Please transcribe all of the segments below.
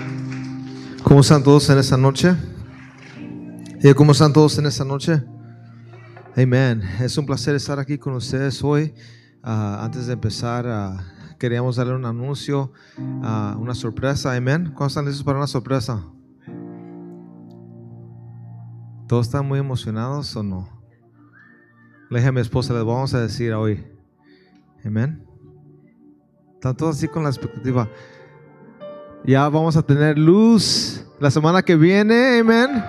¿Cómo están todos en esta noche? ¿Cómo están todos en esta noche? Amén. Es un placer estar aquí con ustedes hoy. Antes de empezar, queríamos darle un anuncio, una sorpresa. Amén. ¿Cuándo están listos para una sorpresa? ¿Todos están muy emocionados o no? Le dije a mi esposa, les vamos a decir hoy. Amén. Están todos así con la expectativa. Ya vamos a tener luz la semana que viene. Amén.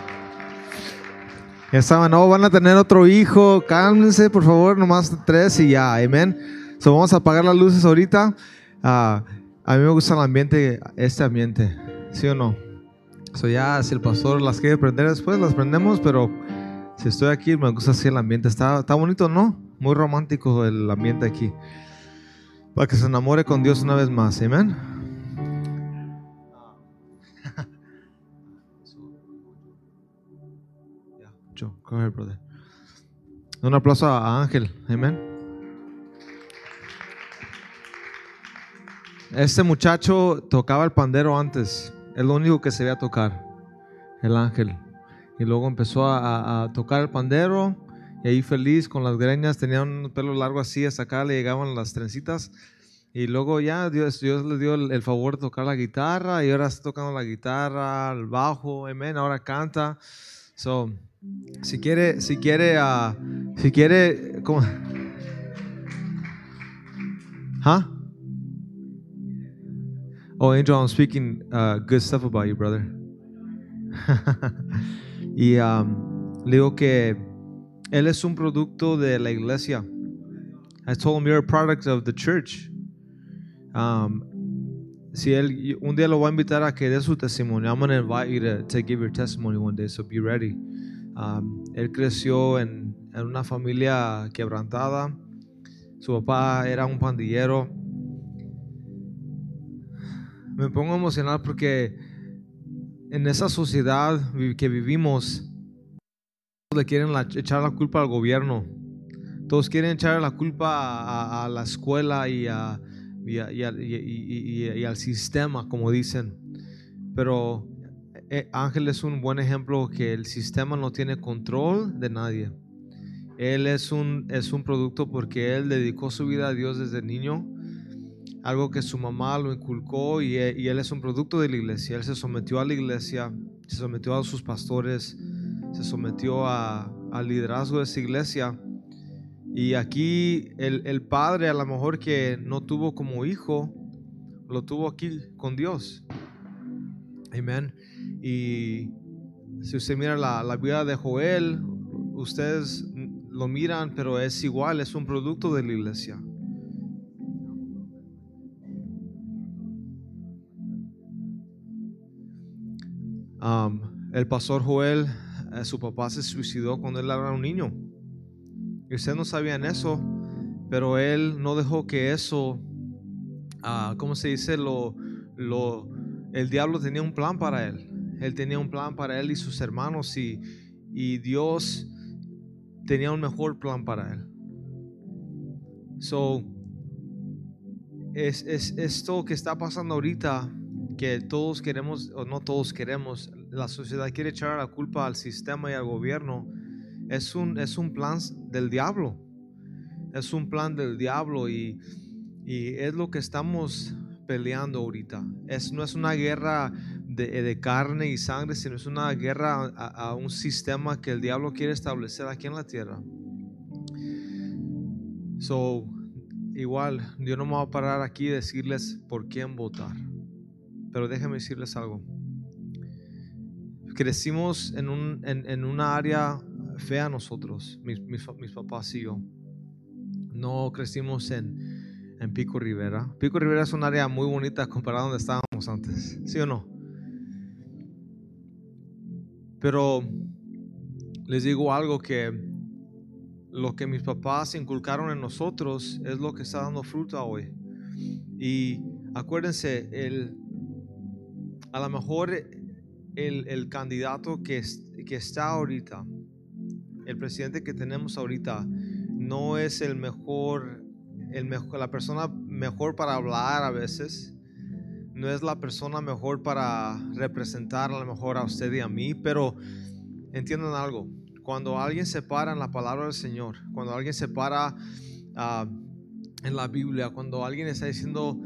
Ya saben, no van a tener otro hijo. Cálmense, por favor, nomás 3 y ya. Amén. So, vamos a apagar las luces ahorita. A mí me gusta el ambiente, este ambiente. ¿Sí o no? So, ya si el pastor las quiere prender después, las prendemos. Pero si estoy aquí, me gusta así el ambiente. Está bonito, ¿no? Muy romántico el ambiente aquí. Para que se enamore con Dios una vez más. Amén. Go ahead, brother. Un aplauso a Ángel. Amén. Este muchacho tocaba el pandero antes. Es lo único que sabía tocar. El Ángel. Y luego empezó a tocar el pandero. Y ahí feliz con las greñas. Tenía un pelo largo así. Hasta acá le llegaban las trencitas. Y luego ya Dios le dio el favor de tocar la guitarra. Y ahora está tocando la guitarra, el bajo. Amén. Ahora canta. So, si quiere, ¿cómo? Huh? Oh, Angel, I'm speaking good stuff about you, brother. Y le digo que él es un producto de la iglesia. I told him you're a product of the church. Si él un día lo va a invitar a que dé su testimonio, I'm going to invite you to give your testimony one day, so be ready. Él creció en una familia quebrantada. Su papá era un pandillero. Me pongo emocional porque en esa sociedad que vivimos, todos le quieren echar la culpa al gobierno. Todos quieren echar la culpa a la escuela y al sistema, como dicen. Pero Ángel es un buen ejemplo que el sistema no tiene control de nadie. Él es un producto porque él dedicó su vida a Dios desde niño. Algo que su mamá lo inculcó y él es un producto de la iglesia. Él se sometió a la iglesia, se sometió a sus pastores, se sometió al liderazgo de esa iglesia. Y aquí el padre a lo mejor que no tuvo como hijo, lo tuvo aquí con Dios. Amén. Y si usted mira la vida de Joel, ustedes lo miran, pero es igual, es un producto de la iglesia. El pastor Joel, su papá se suicidó cuando él era un niño. Y ustedes no sabían eso, pero él no dejó que eso, ¿cómo se dice? El diablo tenía un plan para él. Él tenía un plan para él y sus hermanos y Dios tenía un mejor plan para él. So, es esto que está pasando ahorita, que todos queremos, o no todos queremos, la sociedad quiere echar la culpa al sistema y al gobierno. Es un plan del diablo. Es un plan del diablo y es lo que estamos peleando ahorita. No es una guerra de carne y sangre, sino es una guerra a un sistema que el diablo quiere establecer aquí en la tierra. So, igual, yo no me voy a parar aquí y decirles por quién votar. Pero déjenme decirles algo. Crecimos en una área fea nosotros, mis papás y yo. No crecimos en Pico Rivera. Pico Rivera es un área muy bonita comparado a donde estábamos antes, ¿sí o no? Pero les digo algo, que lo que mis papás inculcaron en nosotros es lo que está dando fruto hoy. Y acuérdense, a lo mejor el candidato que está ahorita, el presidente que tenemos ahorita, no es la persona mejor para hablar a veces, no es la persona mejor para representar a lo mejor a usted y a mí, pero entiendan algo. Cuando alguien se para en la palabra del Señor, cuando alguien se para en la Biblia, cuando alguien está diciendo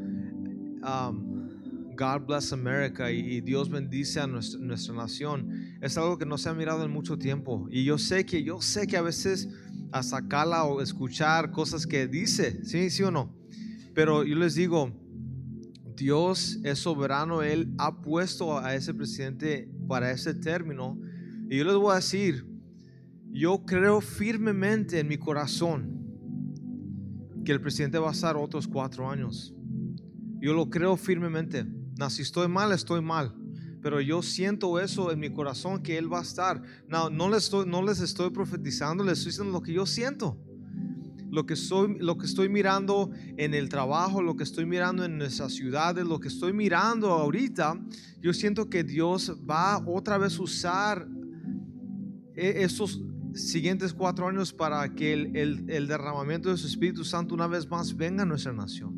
God bless America y Dios bendice a nuestra nación, es algo que no se ha mirado en mucho tiempo. Y yo sé que a veces a sacarla o escuchar cosas que dice, sí o no, pero yo les digo, Dios es soberano. Él ha puesto a ese presidente para ese término. Y yo les voy a decir, yo creo firmemente en mi corazón que el presidente va a estar otros 4 años. Yo lo creo firmemente. Si estoy mal, pero yo siento eso en mi corazón, que él va a estar. No les estoy profetizando, les estoy diciendo lo que yo siento, lo que estoy mirando en el trabajo, lo que estoy mirando en nuestras ciudades, lo que estoy mirando ahorita. Yo siento que Dios va otra vez a usar estos siguientes 4 años para que el derramamiento de su Espíritu Santo una vez más venga a nuestra nación.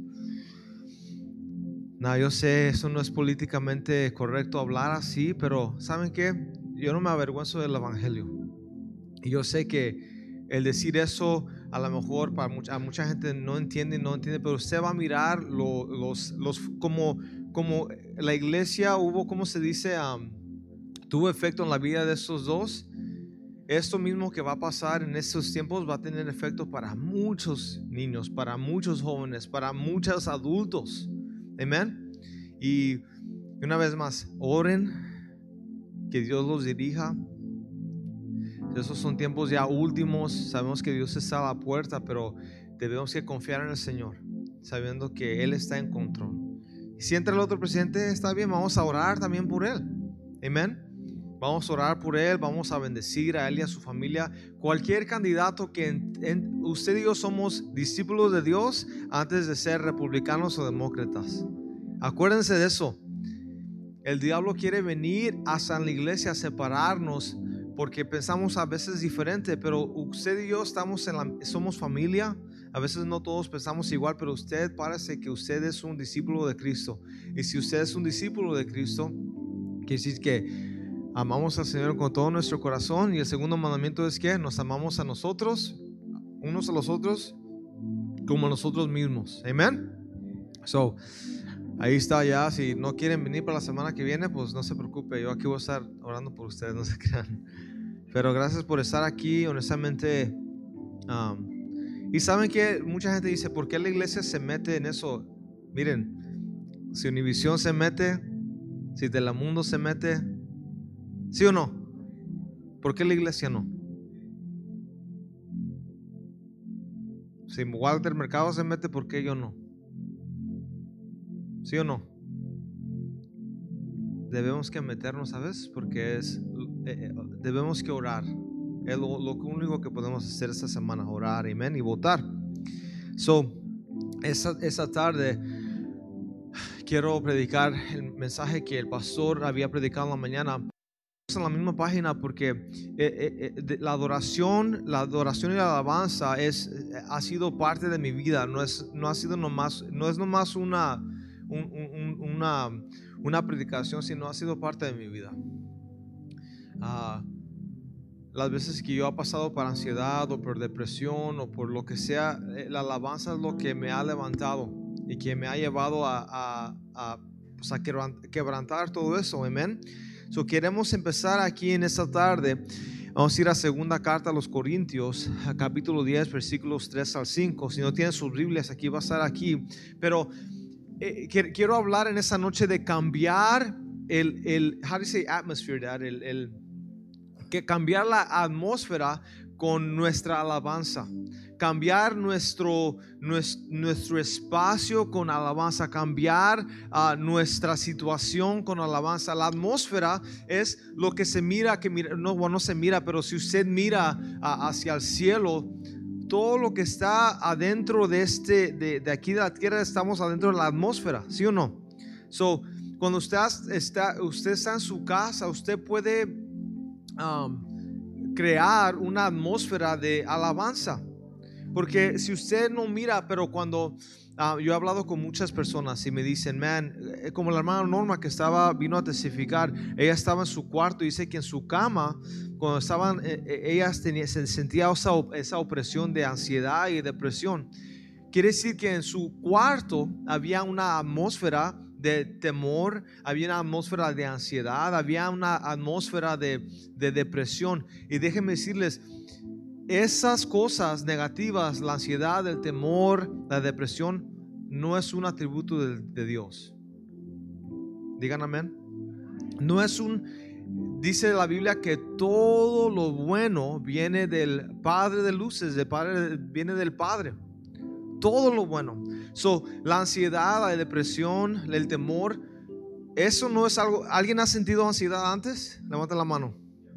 Yo sé, eso no es políticamente correcto hablar así, pero ¿saben qué? Yo no me avergüenzo del Evangelio. Y yo sé que el decir eso a lo mejor a mucha gente no entiende, pero usted va a mirar como la iglesia ¿cómo se dice? Tuvo efecto en la vida de estos dos. Esto mismo que va a pasar en estos tiempos va a tener efecto para muchos niños, para muchos jóvenes, para muchos adultos. Amén. Y una vez más, oren, que Dios los dirija. Esos son tiempos ya últimos. Sabemos que Dios está a la puerta, pero debemos que confiar en el Señor, sabiendo que Él está en control. Y si entra el otro presidente, está bien, vamos a orar también por él. Amén. Vamos a orar por él, vamos a bendecir a él y a su familia. Cualquier candidato que usted y yo somos discípulos de Dios antes de ser republicanos o demócratas. Acuérdense de eso. El diablo quiere venir hasta la iglesia a separarnos porque pensamos a veces diferente, pero usted y yo somos familia. A veces no todos pensamos igual, pero usted parece que usted es un discípulo de Cristo. Y si usted es un discípulo de Cristo, quiere decir que amamos al Señor con todo nuestro corazón. Y el segundo mandamiento es que nos amamos a nosotros, unos a los otros, como a nosotros mismos. Amén. Ahí está ya. Si no quieren venir para la semana que viene, pues no se preocupe. Yo aquí voy a estar orando por ustedes, no se crean. Pero gracias por estar aquí, honestamente. Y saben que mucha gente dice, ¿por qué la iglesia se mete en eso? Miren, si Univisión se mete, si Telemundo se mete, ¿sí o no? ¿Por qué la iglesia no? Si Walter Mercado se mete, ¿por qué yo no? ¿Sí o no? Debemos que meternos, ¿sabes? Porque debemos que orar. Es lo único que podemos hacer esta semana, orar, amén, y votar. Esa tarde quiero predicar el mensaje que el pastor había predicado en la mañana en la misma página, porque la adoración y la alabanza ha sido parte de mi vida. No es nomás una predicación, sino ha sido parte de mi vida. Las veces que yo he pasado por ansiedad o por depresión o por lo que sea, la alabanza es lo que me ha levantado y que me ha llevado a quebrantar todo eso. Amén. Queremos empezar aquí en esta tarde. Vamos a ir a segunda carta a los Corintios, capítulo 10, versículos 3 al 5. Si no tienen sus Biblias, aquí va a estar aquí. Pero quiero hablar en esta noche de cambiar how do you say atmosphere, Dad? Que cambiar la atmósfera con nuestra alabanza, cambiar nuestro espacio con alabanza, cambiar nuestra situación con alabanza. La atmósfera es lo que se mira, no se mira, pero si usted mira hacia el cielo, todo lo que está adentro de aquí de la tierra, estamos adentro de la atmósfera, ¿sí o no? Cuando usted está en su casa, usted puede crear una atmósfera de alabanza, porque si usted no mira, pero cuando Yo he hablado con muchas personas y me dicen, man, como la hermana Norma que vino a testificar, ella estaba en su cuarto y dice que en su cama, cuando estaban, ella se sentía esa opresión de ansiedad y depresión. Quiere decir que en su cuarto había una atmósfera de temor, había una atmósfera de ansiedad, había una atmósfera de depresión. Y déjenme decirles, esas cosas negativas, la ansiedad, el temor, la depresión, no es un atributo de Dios. Digan amén. No es dice la Biblia que todo lo bueno viene del Padre de luces, viene del Padre. Todo lo bueno. La ansiedad, la depresión, el temor, eso no es algo. ¿Alguien ha sentido ansiedad antes? Levanta la mano.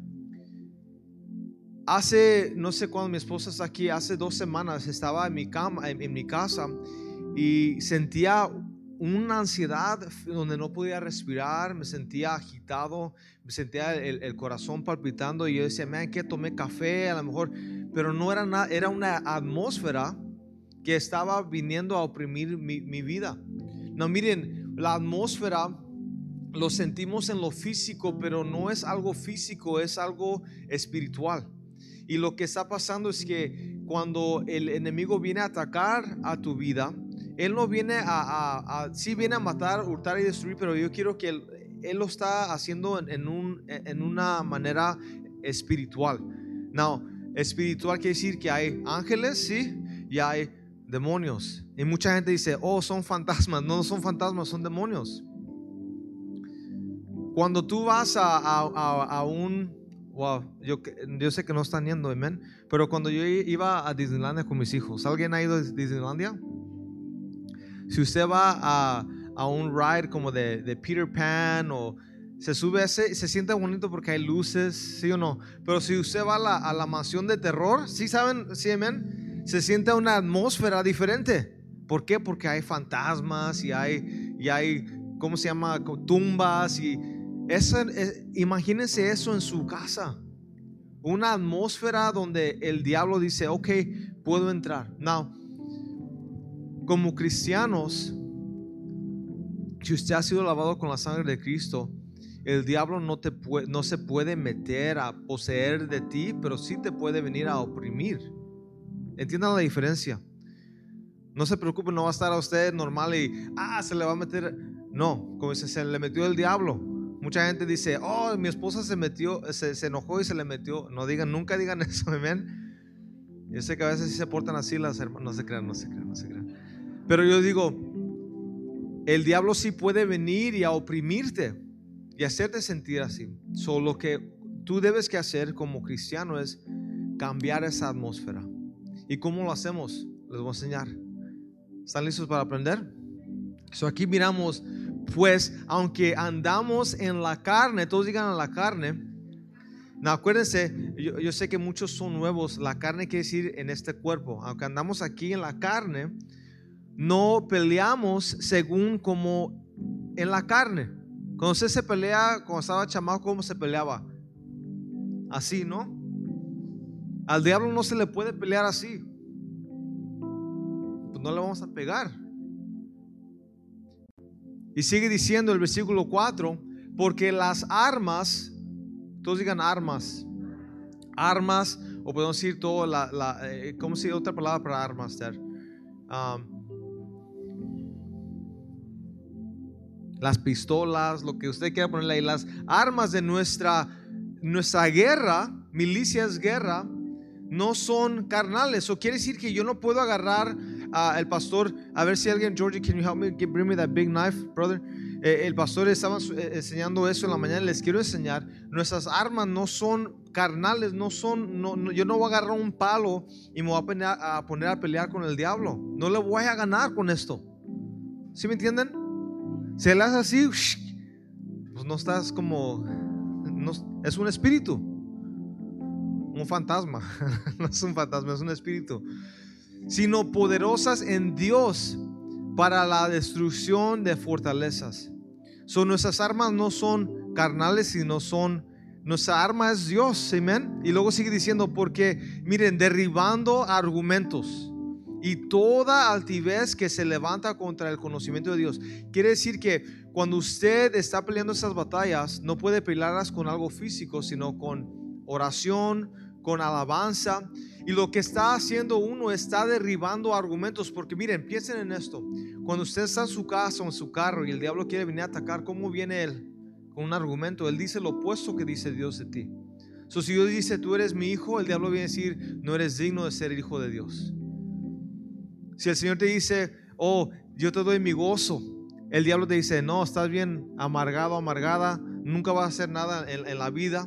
No sé cuándo, mi esposa está aquí, hace 2 semanas estaba en mi cama, en mi casa, y sentía una ansiedad donde no podía respirar, me sentía agitado, me sentía el corazón palpitando, y yo decía, man, que tomé café a lo mejor, pero no era nada, era una atmósfera que estaba viniendo a oprimir mi vida. No, miren, la atmósfera lo sentimos en lo físico, pero no es algo físico, es algo espiritual. Y lo que está pasando es que cuando el enemigo viene a atacar a tu vida, él no viene sí viene a matar, hurtar y destruir, pero yo quiero que él lo está haciendo en una manera espiritual. No, espiritual quiere decir que hay ángeles, sí, y hay demonios. Y mucha gente dice, oh, son fantasmas. No son fantasmas, son demonios. Cuando tú vas a un... Wow, yo sé que no están yendo, amén. Pero cuando yo iba a Disneylandia con mis hijos, ¿alguien ha ido a Disneylandia? Si usted va a un ride como de Peter Pan, o se sube se siente bonito porque hay luces, ¿sí o no? Pero si usted va a la mansión de terror, ¿sí saben? ¿Sí, amén? Se siente una atmósfera diferente. ¿Por qué? Porque hay fantasmas y hay ¿cómo se llama? Tumbas y... imagínense eso en su casa, una atmósfera donde el diablo dice, ok, puedo entrar. Now, como cristianos, si usted ha sido lavado con la sangre de Cristo, el diablo no se puede meter a poseer de ti, pero sí te puede venir a oprimir. Entiendan la diferencia. No se preocupe, no va a estar a usted normal y se le va a meter. No, como dice, se le metió el diablo. Mucha gente dice, oh, mi esposa se enojó y se le metió. Nunca digan eso, amén. Yo sé que a veces sí se portan así las hermanas, no se crean. Pero yo digo, el diablo sí puede venir y a oprimirte y hacerte sentir así. Lo que tú debes que hacer como cristiano es cambiar esa atmósfera. ¿Y cómo lo hacemos? Les voy a enseñar. ¿Están listos para aprender? Aquí miramos, pues aunque andamos en la carne, todos digan en la carne. No, acuérdense, yo sé que muchos son nuevos. La carne quiere decir en este cuerpo. Aunque andamos aquí en la carne, no peleamos según como en la carne. Cuando usted se pelea, cuando estaba chamaco, ¿cómo se peleaba? Así, ¿no? Al diablo no se le puede pelear así. Pues no le vamos a pegar. Y sigue diciendo el versículo 4, porque las armas, todos digan armas, o podemos decir todo ¿cómo se dice otra palabra para armas? Las pistolas, lo que usted quiera ponerle ahí, las armas de nuestra guerra, milicias guerra, no son carnales. Eso quiere decir que yo no puedo agarrar el pastor. A ver si alguien, Georgie, can you help me bring me that big knife, brother? El pastor estaba enseñando eso en la mañana. Les quiero enseñar, nuestras armas no son carnales, yo no voy a agarrar un palo y me voy a poner a pelear con el diablo. No le voy a ganar con esto. ¿Sí me entienden? Si le haces así, pues no estás como, no, es un espíritu, un fantasma. No es un fantasma, es un espíritu. Sino poderosas en Dios para la destrucción de fortalezas. Nuestras armas no son carnales, sino nuestra arma es Dios, amén. Y luego sigue diciendo, porque miren, derribando argumentos y toda altivez que se levanta contra el conocimiento de Dios. Quiere decir que cuando usted está peleando esas batallas, no puede pelearlas con algo físico, sino con oración, con alabanza. Y lo que está haciendo uno está derribando argumentos, porque miren, piensen en esto. Cuando usted está en su casa o en su carro y el diablo quiere venir a atacar, ¿cómo viene él? Con un argumento. Él dice lo opuesto que dice Dios de ti. Si Dios dice tú eres mi hijo, el diablo viene a decir no eres digno de ser hijo de Dios. Si el Señor te dice oh, yo te doy mi gozo, el diablo te dice no, estás bien amargado, amargada, nunca vas a hacer nada en la vida.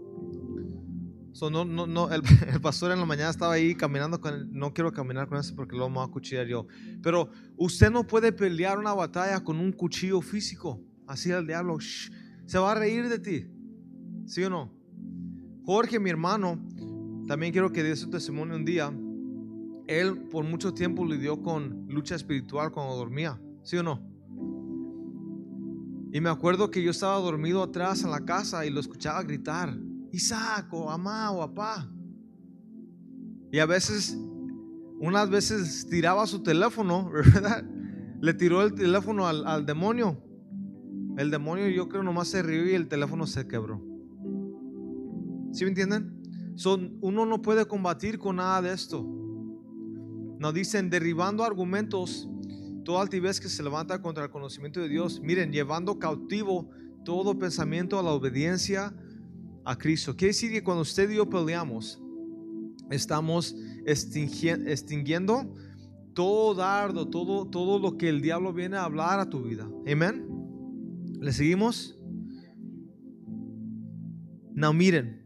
El pastor en la mañana estaba ahí caminando con él. No quiero caminar con eso porque luego me voy a cuchillar yo. Pero usted no puede pelear una batalla con un cuchillo físico. Así el diablo se va a reír de ti. ¿Sí o no? Jorge, mi hermano, también quiero que dé su testimonio un día. Él por mucho tiempo lidió con lucha espiritual cuando dormía. ¿Sí o no? Y me acuerdo que yo estaba dormido atrás en la casa y lo escuchaba gritar: Isaac, o mamá, o papá. Y a veces, unas veces tiraba su teléfono, ¿verdad? Le tiró el teléfono al demonio. El demonio, yo creo, nomás se rió y el teléfono se quebró. ¿Sí me entienden? Uno no puede combatir con nada de esto. Nos dicen derribando argumentos, toda altivez que se levanta contra el conocimiento de Dios. Miren, llevando cautivo todo pensamiento a la obediencia a Cristo. Quiere decir que cuando usted y yo peleamos, estamos extinguiendo todo dardo, todo lo que el diablo viene a hablar a tu vida. Amén. ¿Le seguimos? No, miren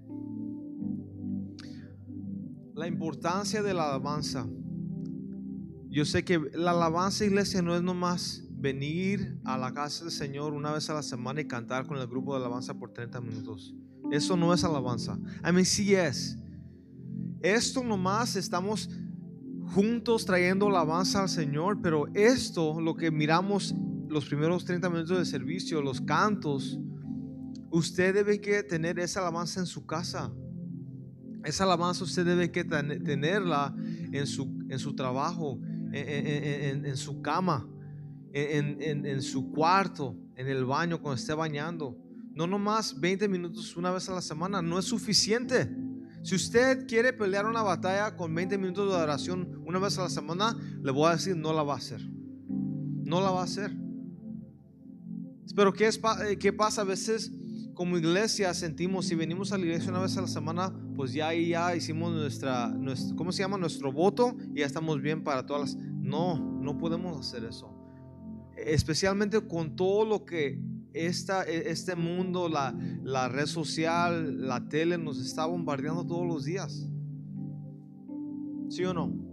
la importancia de la alabanza. Yo sé que la alabanza, iglesia, no es nomás venir a la casa del Señor una vez a la semana y cantar con el grupo de alabanza por 30 minutos. Eso no es alabanza. A mí sí es. Esto nomás estamos juntos trayendo alabanza al Señor, pero esto, lo que miramos los primeros 30 minutos de servicio, los cantos, usted debe que tener esa alabanza en su casa. Esa alabanza usted debe que tenerla en su trabajo, en su cama, en su cuarto, en el baño cuando esté bañando. No nomás 20 minutos una vez a la semana, no es suficiente. Si usted quiere pelear una batalla con 20 minutos de oración una vez a la semana, le voy a decir, no la va a hacer. No la va a hacer. Pero ¿qué pasa? A veces como iglesia sentimos, si venimos a la iglesia una vez a la semana, pues ya hicimos ¿cómo se llama? Nuestro voto y ya estamos bien para todas las... No podemos hacer eso. Especialmente con todo lo que este mundo, la red social, la tele nos está bombardeando todos los días. ¿Sí o no?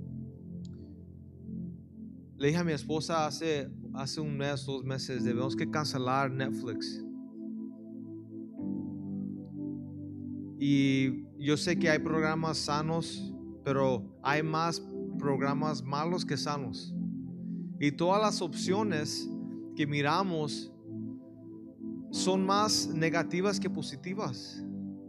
Le dije a mi esposa hace un mes, 2 meses, debemos que cancelar Netflix. Y yo sé que hay programas sanos, pero hay más programas malos que sanos. Y todas las opciones que miramos son más negativas que positivas.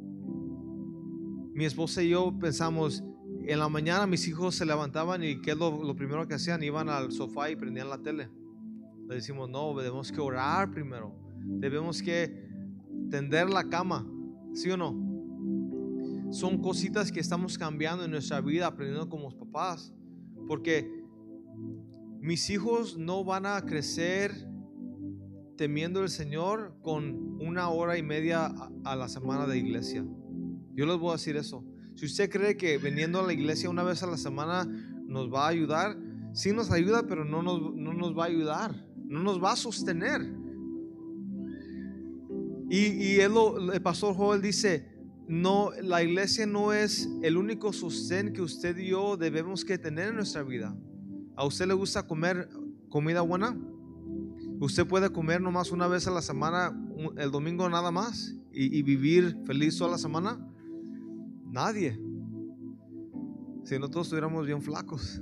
Mi esposa y yo pensamos, en la mañana mis hijos se levantaban y ¿qué es lo primero que hacían? Iban al sofá y prendían la tele. Le decimos, no, debemos que orar primero. Debemos que tender la cama. ¿Sí o no? Son cositas que estamos cambiando en nuestra vida, aprendiendo como papás. Porque mis hijos no van a crecer temiendo al Señor con 1 hora y media a la semana de iglesia. Yo les voy a decir eso. Si usted cree que viniendo a la iglesia una vez a la semana nos va a ayudar, sí nos ayuda, pero no nos va a ayudar, no nos va a sostener. Y el pastor Joel dice, no, la iglesia no es el único sostén que usted y yo debemos que tener en nuestra vida. ¿A usted le gusta comer comida buena? ¿Usted puede comer nomás una vez a la semana, el domingo nada más, y vivir feliz toda la semana? Nadie. Si no, todos estuviéramos bien flacos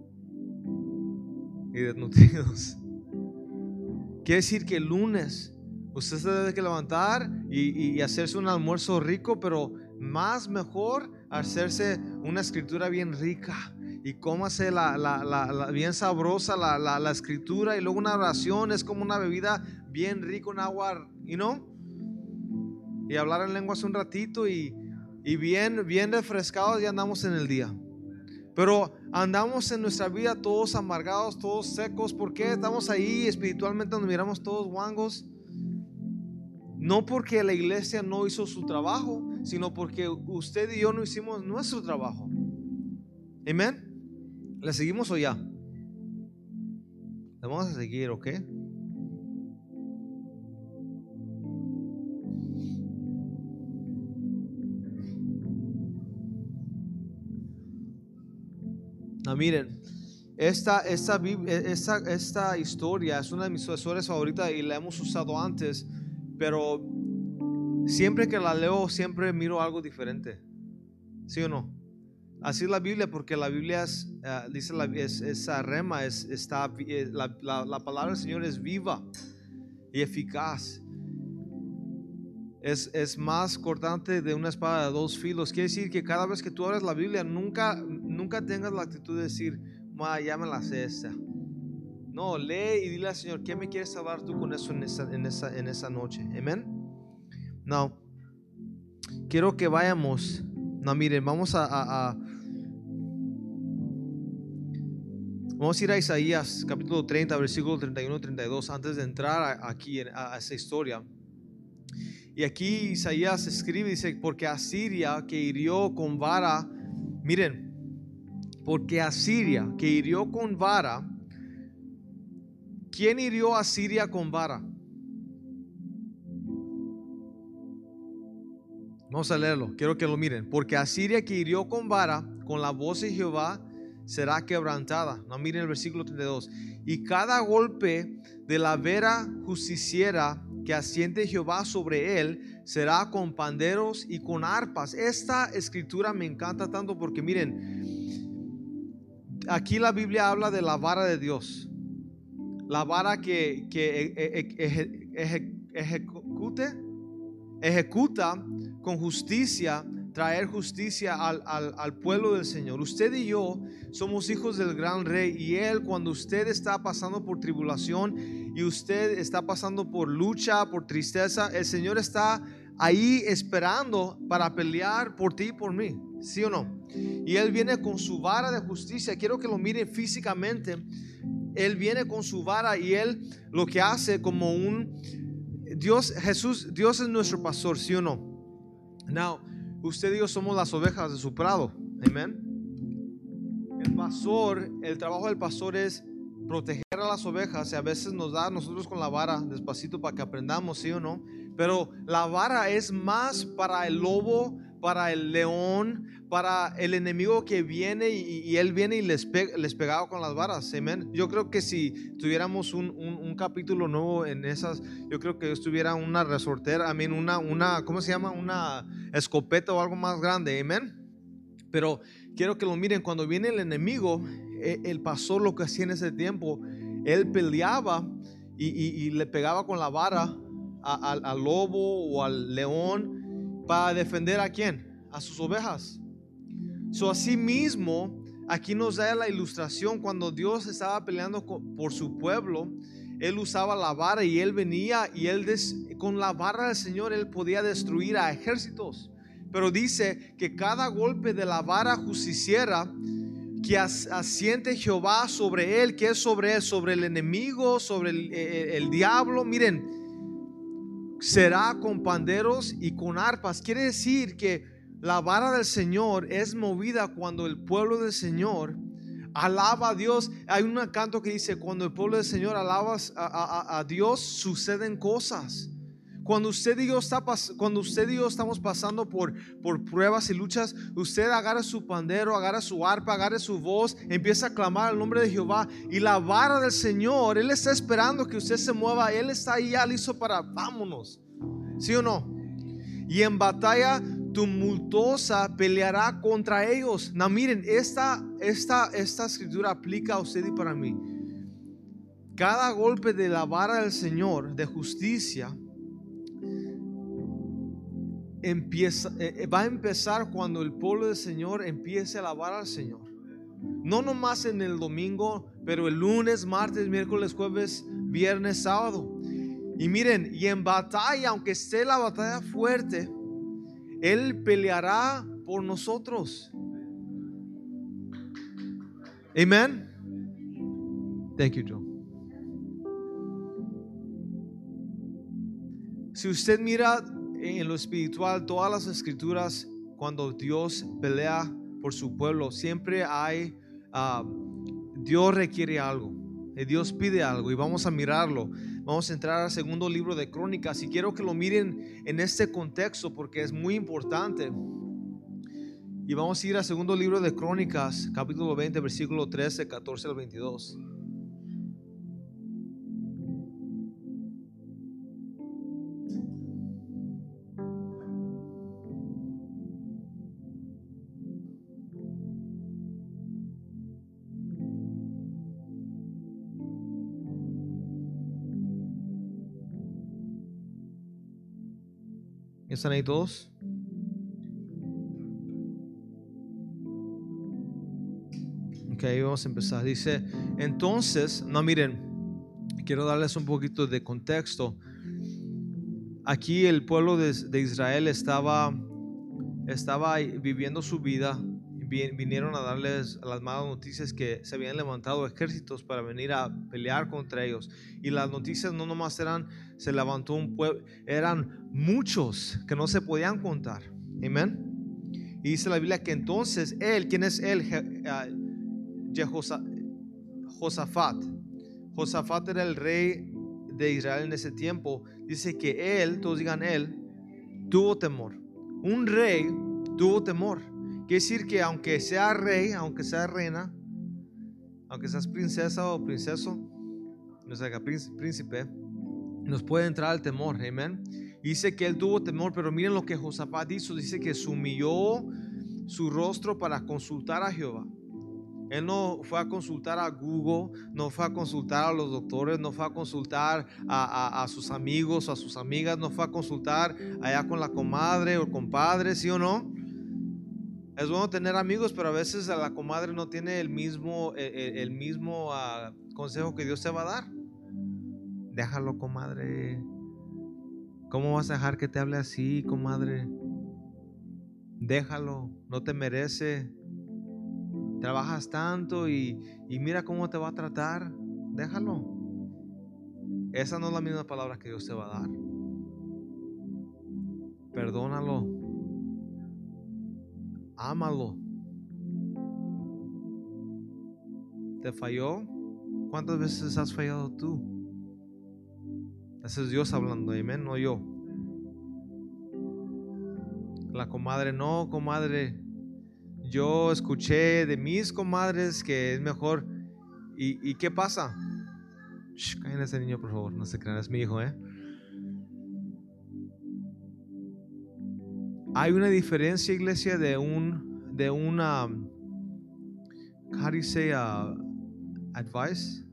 y desnutridos. Quiere decir que el lunes usted se debe que levantar y hacerse un almuerzo rico, pero más mejor hacerse una escritura bien rica y cómase bien sabrosa la escritura, y luego una oración es como una bebida bien rica, un agua, y hablar en lenguas un ratito y bien refrescados, ya andamos en el día. Pero andamos en nuestra vida todos amargados, todos secos. ¿Por qué? Estamos ahí espiritualmente, nos miramos todos guangos. No porque la iglesia no hizo su trabajo, sino porque usted y yo no hicimos nuestro trabajo. Amén. ¿Le seguimos o ya? Le vamos a seguir, ¿ok? No, miren, esta historia es una de mis historias favoritas y la hemos usado antes, pero siempre que la leo, siempre miro algo diferente. ¿Sí o no? Así es la Biblia, porque la Biblia dice esa rema, la palabra del Señor es viva y eficaz. Es más cortante de una espada de dos filos. Quiere decir que cada vez que tú abres la Biblia, nunca tengas la actitud de decir, ya me la sé esta. No, lee y dile al Señor, ¿qué me quieres hablar tú con eso en esa noche? Amén. No, quiero que vayamos. No, miren, vamos a ir a Isaías capítulo 30, versículo 31 y 32, antes de entrar aquí a esa historia. Y aquí Isaías escribe, dice, porque Asiria que hirió con vara, miren, porque Asiria que hirió con vara, ¿quién hirió a Asiria con vara? Vamos a leerlo, quiero que lo miren. Porque Asiria que hirió con vara, con la voz de Jehová será quebrantada. No, miren el versículo 32. Y cada golpe de la vera justiciera que asiente Jehová sobre él será con panderos y con arpas. Esta escritura me encanta tanto porque miren, aquí la Biblia habla de la vara de Dios, la vara que ejecuta con justicia, traer justicia al pueblo del Señor. Usted y yo somos hijos del gran rey, y él, cuando usted está pasando por tribulación y usted está pasando por lucha, por tristeza, el Señor está ahí esperando para pelear por ti y por mí, ¿sí o no? Y él viene con su vara de justicia. Quiero que lo miren físicamente. Él viene con su vara y él lo que hace como un Dios es nuestro pastor, ¿sí o no? Now, usted y yo somos las ovejas de su prado. Amén. El trabajo del pastor es proteger a las ovejas, y a veces nos da a nosotros con la vara despacito para que aprendamos, ¿sí o no? Pero la vara es más para el lobo, para el león, para el enemigo que viene y él viene y les pegaba con las varas. Amén. Yo creo que si tuviéramos un capítulo nuevo en esas, yo creo que estuviera una resortera, una ¿cómo se llama? Una escopeta o algo más grande. Amén. Pero quiero que lo miren, cuando viene el enemigo, el pastor lo que hacía en ese tiempo, él peleaba y le pegaba con la vara al lobo o al león para defender ¿a quién? A sus ovejas. Así mismo, aquí nos da la ilustración. Cuando Dios estaba peleando por su pueblo, él usaba la vara y él venía y con la vara del Señor él podía destruir a ejércitos. Pero dice que cada golpe de la vara justiciera que asiente Jehová sobre él, que es sobre él, sobre el enemigo, sobre el diablo, miren, será con panderos y con arpas. Quiere decir que la vara del Señor es movida cuando el pueblo del Señor alaba a Dios. Hay un canto que dice, cuando el pueblo del Señor alaba a Dios, suceden cosas. Cuando usted y yo estamos pasando por pruebas y luchas, usted agarra su pandero, agarra su arpa, agarra su voz, empieza a clamar el nombre de Jehová, y la vara del Señor, él está esperando que usted se mueva. Él está ahí ya listo para vámonos, ¿sí o no? Y en batalla tumultuosa peleará contra ellos. No, miren, esta escritura aplica a usted y para mí. Cada golpe de la vara del Señor de justicia va a empezar cuando el pueblo del Señor empiece a alabar al Señor. No nomás en el domingo, pero el lunes, martes, miércoles, jueves, viernes, sábado. Y miren, y en batalla, aunque esté la batalla fuerte, Él peleará por nosotros. Amen. Thank you, Joe. Si usted mira en lo espiritual, todas las escrituras, cuando Dios pelea por su pueblo, siempre hay, Dios requiere algo, Dios pide algo, y vamos a mirarlo. Vamos a entrar al segundo libro de Crónicas, y quiero que lo miren en este contexto porque es muy importante. Y vamos a ir al segundo libro de Crónicas, capítulo 20, versículo 13, 14 al 22. ¿Están ahí todos? Ok, vamos a empezar. Dice, entonces, no, miren, quiero darles un poquito de contexto. Aquí el pueblo de Israel estaba viviendo su vida. Vinieron a darles las malas noticias que se habían levantado ejércitos para venir a pelear contra ellos. Y las noticias no nomás se levantó un pueblo, eran muchos que no se podían contar. Amén. Y dice la Biblia que entonces él, ¿quién es él? Josafat. Josafat era el rey de Israel en ese tiempo. Dice que él, todos digan él, tuvo temor. Un rey tuvo temor. Quiere decir que aunque sea rey, aunque sea reina, aunque seas princesa o princeso, no sé, príncipe, nos puede entrar el temor. Amén. Dice que él tuvo temor, pero miren lo que Josafat hizo. Dice que se humilló su rostro para consultar a Jehová. Él no fue a consultar a Google, no fue a consultar a los doctores, no fue a consultar a sus amigos o a sus amigas, no fue a consultar allá con la comadre o el compadre, ¿sí o no? Es bueno tener amigos, pero a veces a la comadre no tiene el mismo consejo que Dios te va a dar. Déjalo, comadre. ¿Cómo vas a dejar que te hable así, comadre? Déjalo, no te merece. Trabajas tanto y mira cómo te va a tratar. Déjalo. Esa no es la misma palabra que Dios te va a dar. Perdónalo. Ámalo. ¿Te falló? ¿Cuántas veces has fallado tú? Ese es Dios hablando, amén, no yo. La comadre, no, comadre. Yo escuché de mis comadres que es mejor. ¿Y qué pasa? Callen a ese niño, por favor. No se crean, es mi hijo, Hay una diferencia, iglesia, de una how do you say advice?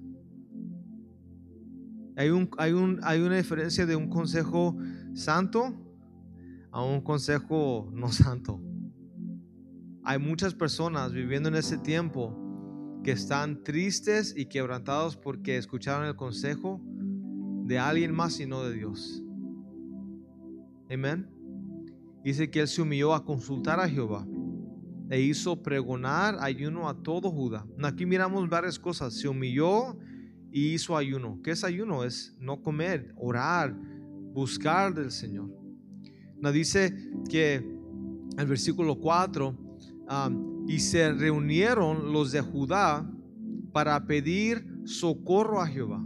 Hay una diferencia de un consejo santo a un consejo no santo. Hay muchas personas viviendo en ese tiempo que están tristes y quebrantados porque escucharon el consejo de alguien más y no de Dios. Amén. Dice que él se humilló a consultar a Jehová e hizo pregonar ayuno a todo Judá. Aquí miramos varias cosas. Se humilló y hizo ayuno. ¿Qué es ayuno? Es no comer, orar, buscar del Señor. Nos dice que el versículo 4, y se reunieron los de Judá para pedir socorro a Jehová.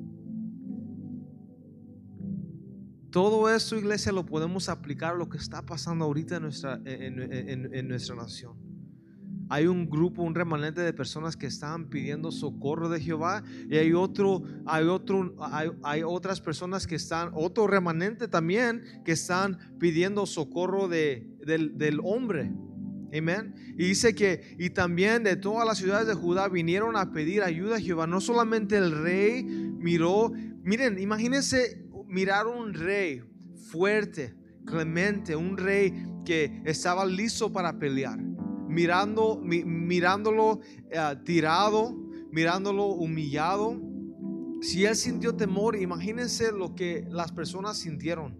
Todo esto, iglesia, lo podemos aplicar a lo que está pasando ahorita en nuestra nación. Hay un grupo, un remanente de personas que están pidiendo socorro de Jehová, y hay otras personas que están, otro remanente también, que están pidiendo socorro del hombre. Amén. Y dice que y también de todas las ciudades de Judá vinieron a pedir ayuda a Jehová. No solamente el rey miró, miren, imagínense mirar un rey fuerte, clemente, un rey que estaba listo para pelear. mirándolo tirado, mirándolo humillado. Si él sintió temor, imagínense lo que las personas sintieron.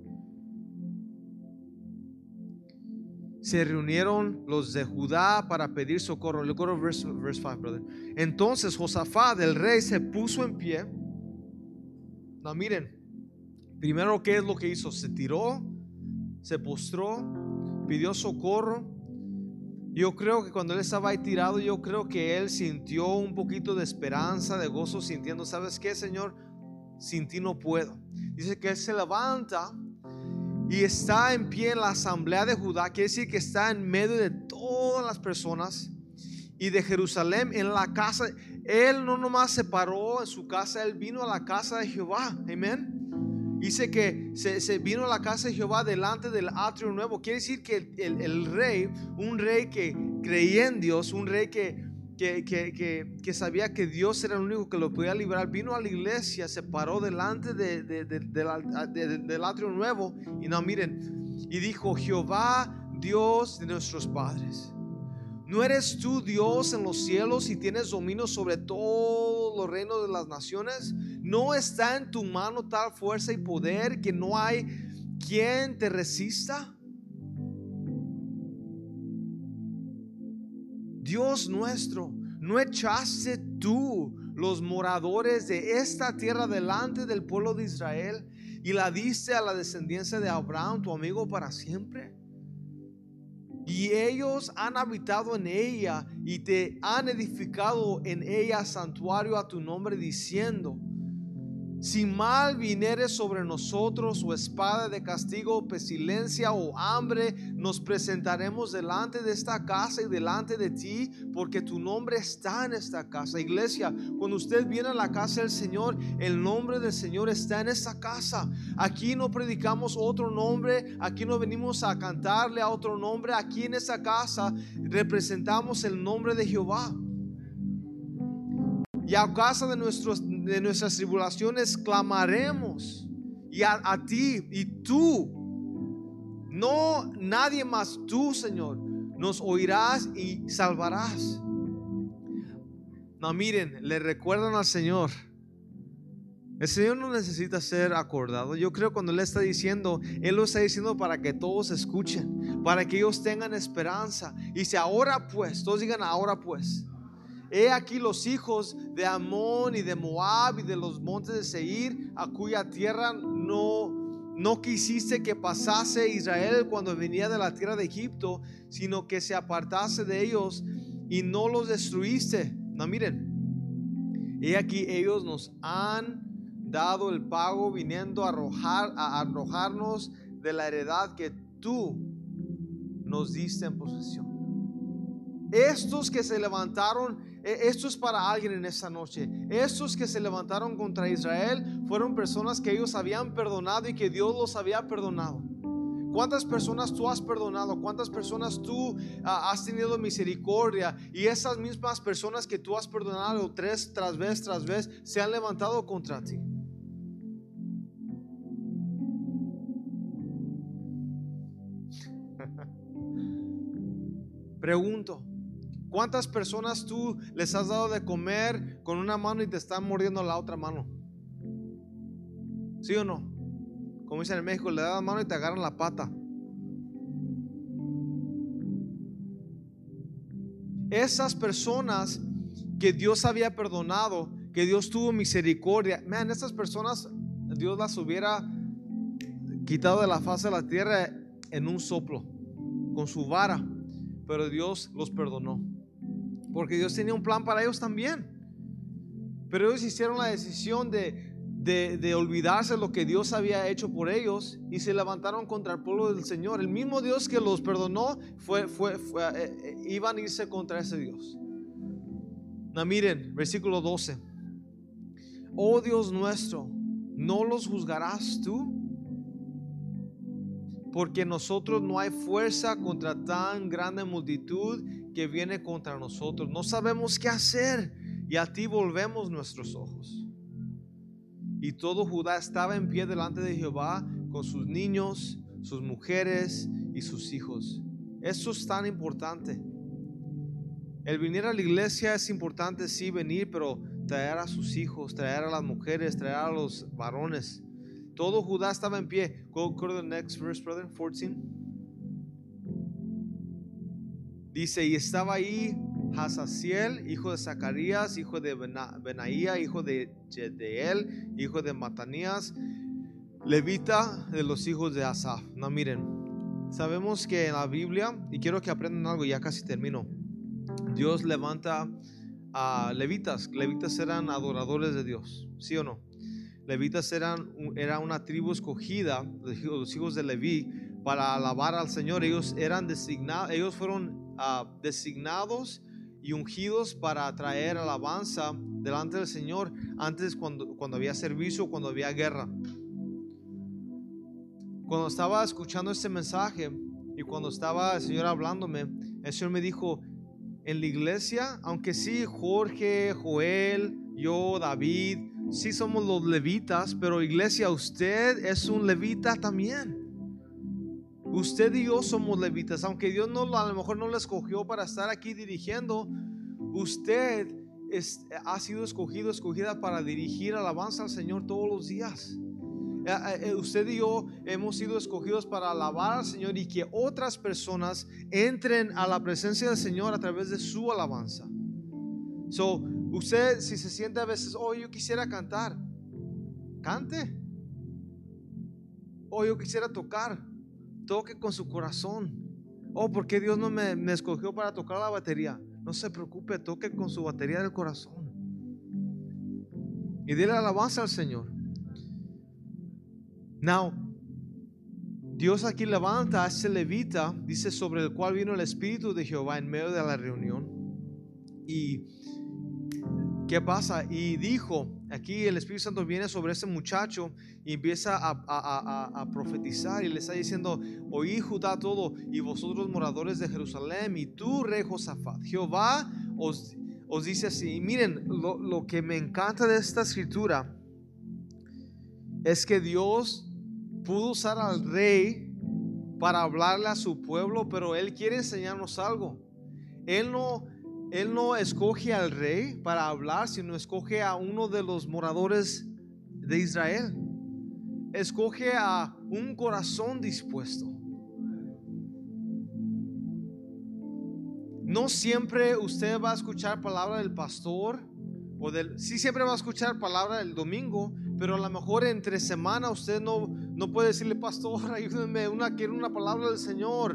Se reunieron los de Judá para pedir socorro. Let's go to verse 5, brother. Entonces Josafat, el rey, se puso en pie. No, miren, primero, ¿qué es lo que hizo? Se tiró, se postró, pidió socorro. Yo creo que cuando él estaba ahí tirado, yo creo que él sintió un poquito de esperanza, de gozo, sintiendo, ¿sabes qué, Señor? Sin ti no puedo. Dice que él se levanta y está en pie en la asamblea de Judá. Quiere decir que está en medio de todas las personas. Y de Jerusalén, en la casa. Él no nomás se paró en su casa, él vino a la casa de Jehová. Amén. Dice que se vino a la casa de Jehová delante del atrio nuevo. Quiere decir que el rey, un rey que creía en Dios, un rey que sabía que Dios era el único que lo podía librar, vino a la iglesia, se paró delante del atrio nuevo. Y no, miren, y dijo: Jehová, Dios de nuestros padres, ¿no eres tú Dios en los cielos y tienes dominio sobre todos los reinos de las naciones? ¿No está en tu mano tal fuerza y poder que no hay quien te resista? Dios nuestro, ¿no echaste tú los moradores de esta tierra delante del pueblo de Israel y la diste a la descendencia de Abraham, tu amigo, para siempre? Y ellos han habitado en ella y te han edificado en ella santuario a tu nombre, diciendo: si mal viniere sobre nosotros, o espada de castigo, pestilencia o hambre, nos presentaremos delante de esta casa y delante de ti, porque tu nombre está en esta casa. Iglesia, cuando usted viene a la casa del Señor, el nombre del Señor está en esta casa. Aquí no predicamos otro nombre, aquí no venimos a cantarle a otro nombre. Aquí en esta casa representamos el nombre de Jehová. Y a causa de nuestras tribulaciones clamaremos, y a ti, y tú, no nadie más, tú, Señor, nos oirás y salvarás. No, miren, le recuerdan al Señor. El Señor no necesita ser acordado. Yo creo cuando Él está diciendo, Él lo está diciendo para que todos escuchen, para que ellos tengan esperanza. Y si ahora pues, todos digan ahora pues: he aquí los hijos de Amón y de Moab y de los montes de Seir, a cuya tierra no quisiste que pasase Israel cuando venía de la tierra de Egipto, sino que se apartase de ellos y no los destruiste. No, miren, he aquí ellos nos han dado el pago, viniendo a arrojarnos de la heredad que tú nos diste en posesión. Estos que se levantaron, esto es para alguien en esta noche. Estos que se levantaron contra Israel fueron personas que ellos habían perdonado y que Dios los había perdonado. ¿Cuántas personas tú has perdonado? ¿Cuántas personas tú has tenido misericordia? Y esas mismas personas que tú has perdonado tras vez se han levantado contra ti. Pregunto: ¿cuántas personas tú les has dado de comer con una mano y te están mordiendo la otra mano? ¿Sí o no? Como dicen en México, le das la mano y te agarran la pata. Esas personas que Dios había perdonado, que Dios tuvo misericordia, man, esas personas Dios las hubiera quitado de la faz de la tierra en un soplo, con su vara. Pero Dios los perdonó, porque Dios tenía un plan para ellos también. Pero ellos hicieron la decisión de olvidarse de lo que Dios había hecho por ellos y se levantaron contra el pueblo del Señor. El mismo Dios que los perdonó iban a irse contra ese Dios. No, miren, versículo 12: oh Dios nuestro, ¿no los juzgarás tú? Porque nosotros no hay fuerza contra tan grande multitud que viene contra nosotros. No sabemos qué hacer, y a ti volvemos nuestros ojos. Y todo Judá estaba en pie delante de Jehová, con sus niños, sus mujeres y sus hijos. Esto es tan importante. El venir a la iglesia es importante, sí, venir, pero traer a sus hijos, traer a las mujeres, traer a los varones. Todo Judá estaba en pie. Go to the next verse, brother, 14. Dice, y estaba ahí Hazaziel, hijo de Zacarías, hijo de Benaía, hijo de Jedeel, hijo de Matanías, levita de los hijos de Asaf. No, miren, sabemos que en la Biblia, y quiero que aprendan algo, ya casi termino, Dios levanta a levitas. Levitas eran adoradores de Dios, ¿sí o no? Levitas era una tribu escogida, los hijos de Leví, para alabar al Señor. Ellos eran designados, ellos fueron designados y ungidos para traer alabanza delante del Señor antes, cuando había servicio, cuando había guerra. Cuando estaba escuchando este mensaje y cuando estaba el Señor hablándome, el Señor me dijo, en la iglesia, aunque sí Jorge, Joel, yo, David, sí somos los levitas, pero iglesia, usted es un levita también. Usted y yo somos levitas, aunque Dios a lo mejor no lo escogió para estar aquí dirigiendo. Usted ha sido escogida para dirigir alabanza al Señor todos los días. Usted y yo hemos sido escogidos para alabar al Señor y que otras personas entren a la presencia del Señor a través de su alabanza. Usted, si se siente a veces, yo quisiera cantar, cante. Yo quisiera toque con su corazón. ¿Por qué Dios no me escogió para tocar la batería? No se preocupe, toque con su batería del corazón y dile alabanza al Señor. Now, Dios aquí levanta a ese levita, dice, sobre el cual vino el Espíritu de Jehová en medio de la reunión. Y ¿qué pasa? Y dijo, aquí el Espíritu Santo viene sobre ese muchacho y empieza a profetizar y le está diciendo, oí Judá todo y vosotros moradores de Jerusalén y tú, rey Josafat, Jehová os dice así. Y miren, lo que me encanta de esta escritura es que Dios pudo usar al rey para hablarle a su pueblo, pero Él quiere enseñarnos algo. Él no escoge al rey para hablar, sino escoge a uno de los moradores de Israel. Escoge a un corazón dispuesto. No siempre usted va a escuchar palabra del pastor sí siempre va a escuchar palabra del domingo, pero a lo mejor entre semana usted no puede decirle, pastor, ayúdenme, quiero una palabra del Señor.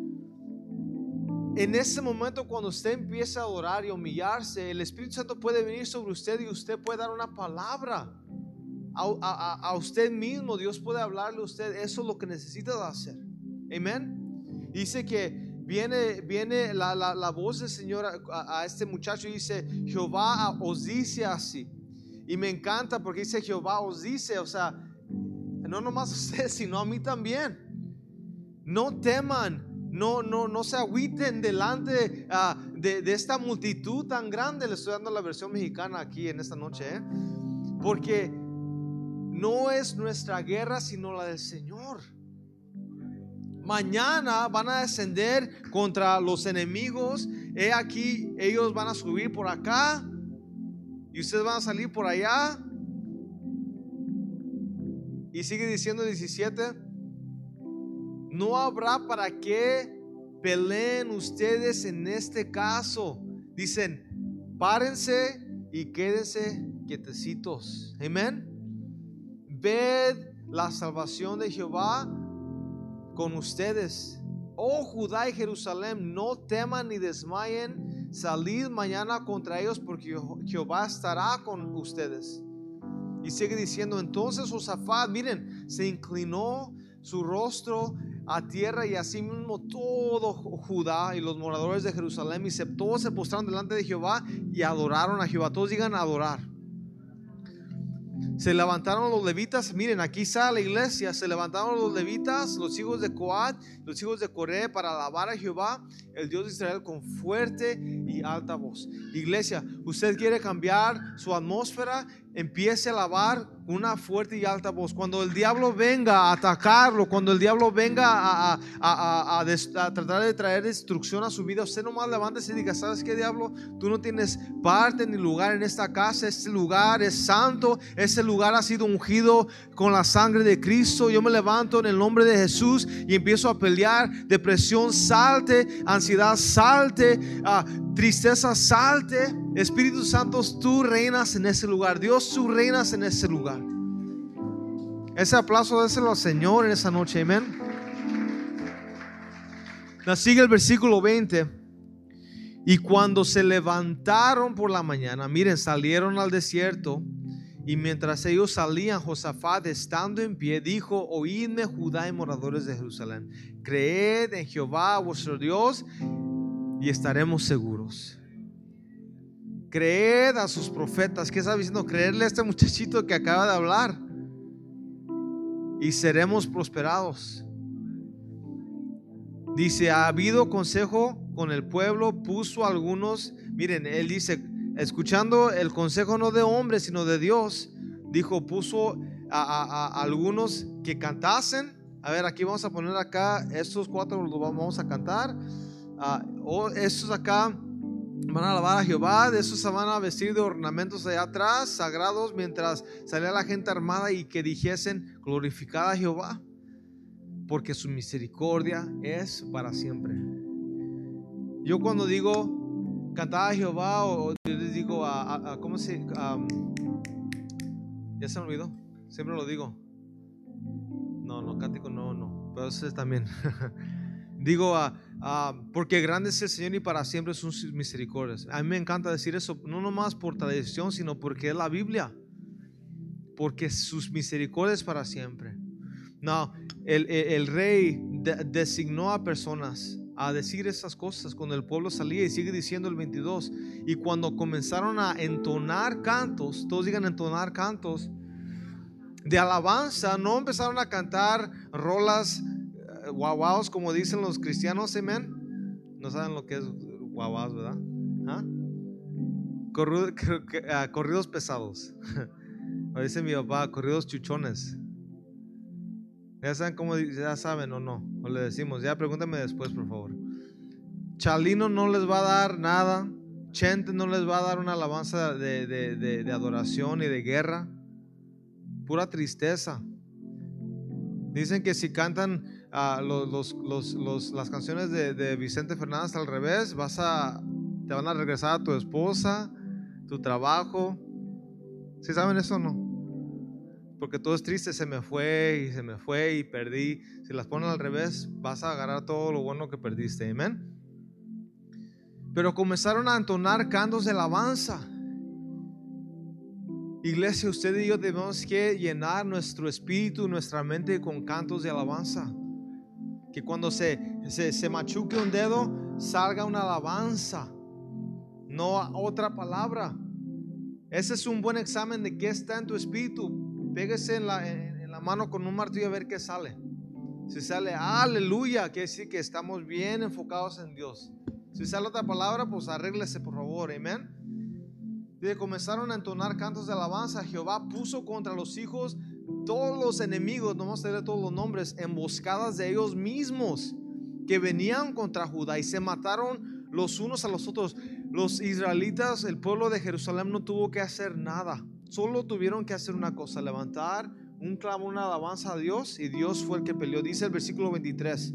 En ese momento, cuando usted empieza a adorar y humillarse, el Espíritu Santo puede venir sobre usted y usted puede dar una palabra a usted mismo. Dios puede hablarle a usted. Eso es lo que necesita hacer. Amén. Dice que viene la voz del Señor a este muchacho y dice, Jehová os dice así. Y me encanta porque dice Jehová os dice, o sea, no nomás a usted, sino a mí también. No teman, no se agüiten delante de esta multitud tan grande. Le estoy dando la versión mexicana aquí en esta noche, porque no es nuestra guerra, sino la del Señor. Mañana van a descender contra los enemigos. Aquí ellos van a subir por acá y ustedes van a salir por allá. Y sigue diciendo 17, no habrá para qué peleen ustedes en este caso. Dicen, párense y quédense quietecitos. Amén. Ved la salvación de Jehová con ustedes. Oh Judá y Jerusalén, no teman ni desmayen. Salid mañana contra ellos, porque Jehová estará con ustedes. Y sigue diciendo, entonces Josafat, miren, se inclinó su rostro a tierra, y así mismo todo Judá y los moradores de Jerusalén, y todos se postraron delante de Jehová y adoraron a Jehová. Todos digan adorar. Se levantaron los levitas. Miren, aquí está la iglesia. Se levantaron los levitas, los hijos de Coat, los hijos de Coré, para alabar a Jehová, el Dios de Israel, con fuerte y alta voz. Iglesia, usted quiere cambiar su atmósfera, empiece a alabar con una fuerte y alta voz. Cuando el diablo venga a atacarlo, cuando el diablo venga a tratar de traer destrucción a su vida, usted nomás levántese y diga: ¿sabes qué, diablo? Tú no tienes parte ni lugar en esta casa. Este lugar es santo. Este lugar ha sido ungido con la sangre de Cristo. Yo me levanto en el nombre de Jesús y empiezo a pelear. Depresión salte, ansiedad salte, tristeza salte. Espíritu Santo, tú reinas en ese lugar. Dios, tú reinas en ese lugar. Ese aplauso déselo al Señor en esa noche. Amén. Sigue el versículo 20. Y cuando se levantaron por la mañana, miren, salieron al desierto. Y mientras ellos salían, Josafat, estando en pie, dijo: oídme, Judá y moradores de Jerusalén, creed en Jehová vuestro Dios y estaremos seguros. Creed a sus profetas. ¿Qué está diciendo? Creerle a este muchachito que acaba de hablar, y seremos prosperados. Dice: ha habido consejo con el pueblo, puso a algunos. Miren, él dice, escuchando el consejo no de hombres sino de Dios, dijo, puso a algunos que cantasen. A ver, aquí vamos a poner acá, estos 4 los vamos a cantar. Estos acá van a alabar a Jehová, de esos se van a vestir de ornamentos allá atrás, sagrados, mientras salía la gente armada, y que dijesen: glorificad a Jehová, porque su misericordia es para siempre. Yo cuando digo cantar a Jehová, o yo les digo ¿cómo se? Ya se me olvidó, siempre lo digo. No, cántico no, pero eso también. Digo, porque grande es el Señor y para siempre son sus misericordias. A mí me encanta decir eso, no nomás por tradición, sino porque es la Biblia. Porque sus misericordias para siempre. No, el rey designó a personas a decir esas cosas cuando el pueblo salía, y sigue diciendo el 22. Y cuando comenzaron a entonar cantos, todos digan entonar cantos de alabanza, no empezaron a cantar rolas guaguaos, como dicen los cristianos, amén. No saben lo que es guaguaos, ¿verdad? Corridos pesados. O dice mi papá, corridos chuchones. Ya saben cómo, ya saben o no, o le decimos, ya pregúntame después, por favor. Chalino no les va a dar nada. Chente no les va a dar una alabanza de adoración y de guerra. Pura tristeza. Dicen que si cantan las canciones de Vicente Fernández al revés, te van a regresar a tu esposa, tu trabajo. ¿Sí saben eso o no? Porque todo es triste, se me fue y perdí. Si las ponen al revés, vas a agarrar todo lo bueno que perdiste. Amén. Pero comenzaron a entonar cantos de alabanza. Iglesia, usted y yo debemos que llenar nuestro espíritu, nuestra mente con cantos de alabanza. Que cuando se machuque un dedo, salga una alabanza, no otra palabra. Ese es un buen examen de qué está en tu espíritu. Pégese en la mano con un martillo a ver qué sale. Si sale aleluya, quiere decir que estamos bien enfocados en Dios. Si sale otra palabra, pues arréglese, por favor. Amén. Dice, comenzaron a entonar cantos de alabanza. Jehová puso contra los hijos todos los enemigos, no vamos a leer todos los nombres, emboscadas de ellos mismos que venían contra Judá, y se mataron los unos a los otros. Los israelitas, el pueblo de Jerusalén, no tuvo que hacer nada. Solo tuvieron que hacer una cosa: levantar un clamor, una alabanza a Dios, y Dios fue el que peleó. Dice el versículo 23: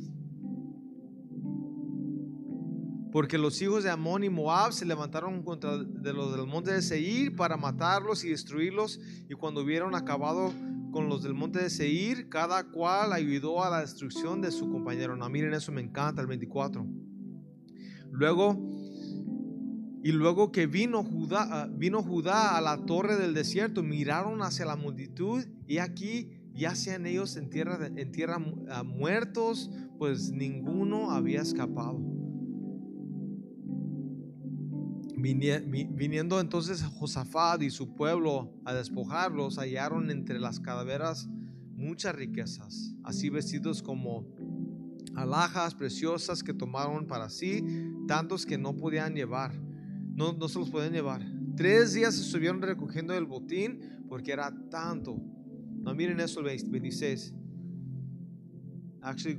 porque los hijos de Amón y Moab se levantaron contra de los del monte de Seir para matarlos y destruirlos, y cuando hubieron acabado con los del monte de Seir, cada cual ayudó a la destrucción de su compañero. No, miren, eso me encanta, el 24. Luego que vino Judá a la torre del desierto, miraron hacia la multitud, y aquí yacían ellos en tierra muertos, pues ninguno había escapado. Viniendo entonces Josafat y su pueblo a despojarlos, hallaron entre las calaveras muchas riquezas, así vestidos como alhajas preciosas que tomaron para sí, tantos que no podían llevar, no se los podían llevar. 3 días estuvieron recogiendo el botín porque era tanto. No, miren eso, el 26. Actually,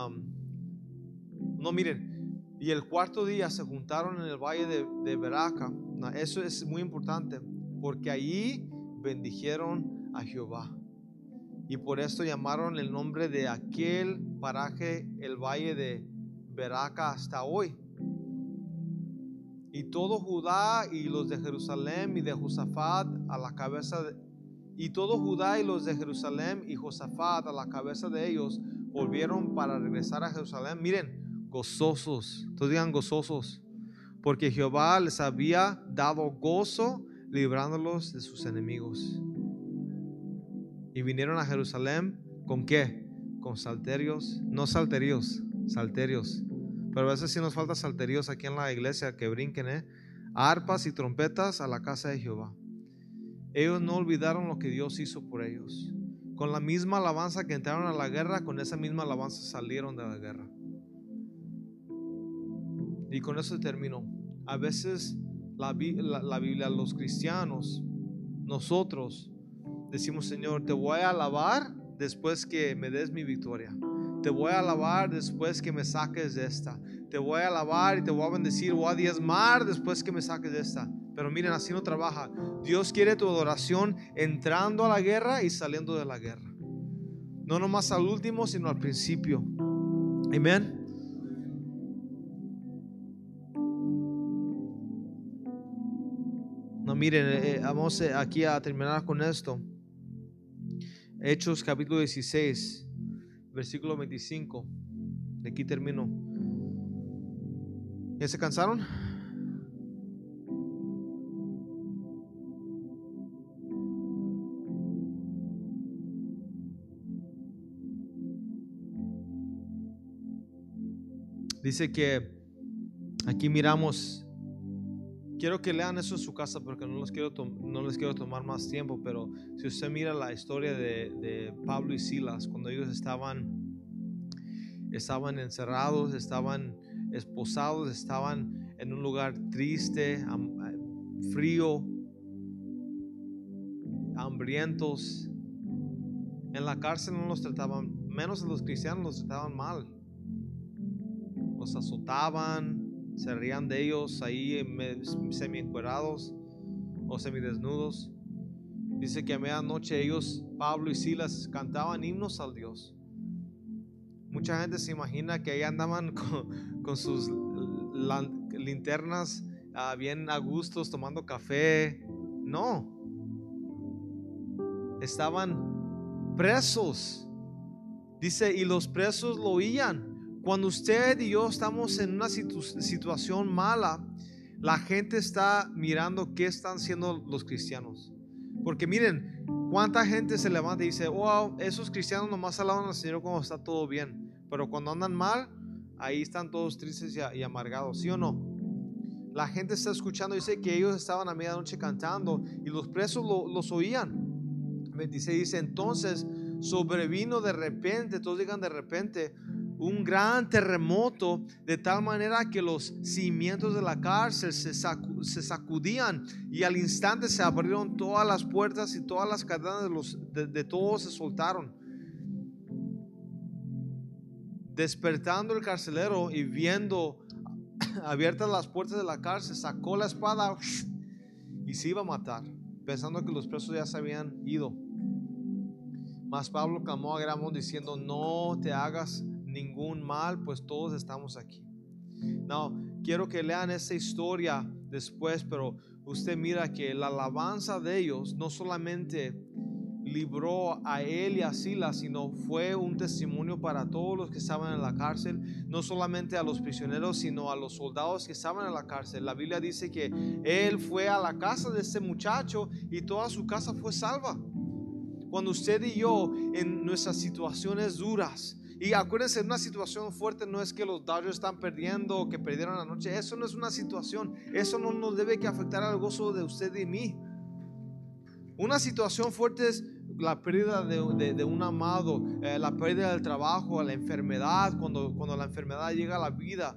no, miren. Y el 4.º día se juntaron en el valle de Beraca. No, eso es muy importante, porque allí bendijeron a Jehová. Y por esto llamaron el nombre de aquel paraje el valle de Beraca hasta hoy. Y todo Judá y los de Jerusalén y de Josafat a la cabeza y todo Judá y los de Jerusalén y Josafat a la cabeza de ellos volvieron para regresar a Jerusalén. Miren, gozosos, todos digan gozosos, porque Jehová les había dado gozo librándolos de sus enemigos. Y vinieron a Jerusalén ¿con qué? Con salterios, no salterios, salterios. Pero a veces sí nos falta salterios aquí en la iglesia que brinquen, arpas y trompetas a la casa de Jehová. Ellos no olvidaron lo que Dios hizo por ellos. Con la misma alabanza que entraron a la guerra, con esa misma alabanza salieron de la guerra. Y con eso termino. A veces la Biblia, los cristianos, nosotros decimos: Señor, te voy a alabar después que me des mi victoria. Te voy a alabar después que me saques de esta. Te voy a alabar y te voy a bendecir. Voy a diezmar después que me saques de esta. Pero miren, así no trabaja. Dios quiere tu adoración entrando a la guerra y saliendo de la guerra. No nomás al último, sino al principio. Amén. No, miren, vamos aquí a terminar con esto. Hechos capítulo 16, versículo 25. De aquí termino. ¿Ya se cansaron? Dice que aquí miramos. Quiero que lean eso en su casa porque no les quiero tomar más tiempo, pero si usted mira la historia de Pablo y Silas, cuando ellos estaban encerrados, estaban esposados, estaban en un lugar triste, frío, hambrientos, en la cárcel no los trataban, menos a los cristianos los trataban mal, los azotaban, se reían de ellos ahí semi encuerados o semidesnudos. Dice que a medianoche ellos, Pablo y Silas, cantaban himnos al Dios. Mucha gente se imagina que ahí andaban con sus linternas bien a gustos tomando café. No, estaban presos. Dice, y los presos lo oían. Cuando usted y yo estamos en una situación mala, la gente está mirando qué están haciendo los cristianos. Porque miren, cuánta gente se levanta y dice: wow, esos cristianos nomás alaban al Señor cuando está todo bien, pero cuando andan mal, ahí están todos tristes y amargados, ¿sí o no? La gente está escuchando. Dice que ellos estaban a medianoche cantando y los presos los oían. 26 dice: entonces sobrevino de repente, todos digan de repente, un gran terremoto, de tal manera que los cimientos de la cárcel se sacudían, y al instante se abrieron todas las puertas y todas las cadenas de todos se soltaron. Despertando el carcelero y viendo abiertas las puertas de la cárcel, sacó la espada y se iba a matar, pensando que los presos ya se habían ido. Mas Pablo clamó a gran voz diciendo: no te hagas ningún mal, pues todos estamos aquí. No, quiero que lean esta historia después, pero usted mira que la alabanza de ellos no solamente libró a él y a Silas, sino fue un testimonio para todos los que estaban en la cárcel, no solamente a los prisioneros, sino a los soldados que estaban en la cárcel. La Biblia dice que él fue a la casa de este muchacho y toda su casa fue salva. Cuando usted y yo en nuestras situaciones duras, Y acuérdense, una situación fuerte no es que los Dodgers están perdiendo o que perdieron anoche. Eso no es una situación. Eso no nos debe que afectar al gozo de usted y mí. Una situación fuerte es la pérdida de un amado, la pérdida del trabajo, la enfermedad, cuando la enfermedad llega a la vida.